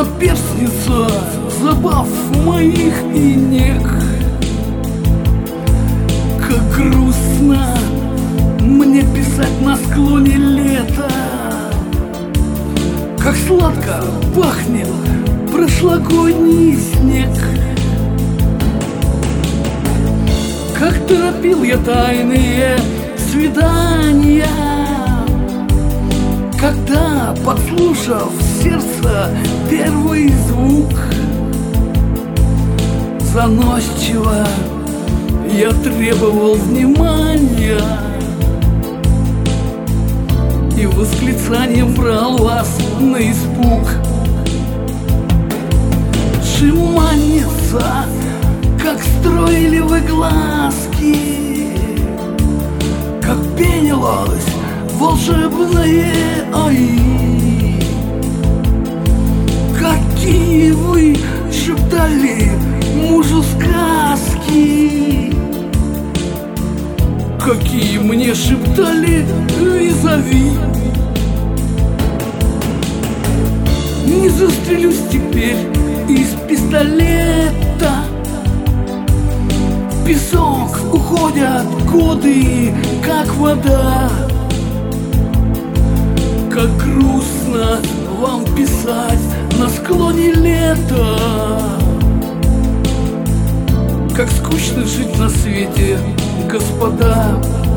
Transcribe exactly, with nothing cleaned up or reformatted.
наперстница забав моих и нег. Как грустно мне писать на склоне лета, как сладко пахнет прошлогодний снег. Как торопил я тайные свидания, когда, подслушав сердце первый звук, заносчиво я требовал внимания и восклицанием брал вас на испуг. Жеманница, как строили вы глазки, как пенилось волшебное ай, какие вы шептали мужу сказки, какие мне шептали визави. Не застрелюсь теперь из пистолета, в песок уходят годы, как вода. Как грустно вам писать на склоне лета, как скучно жить на свете, господа.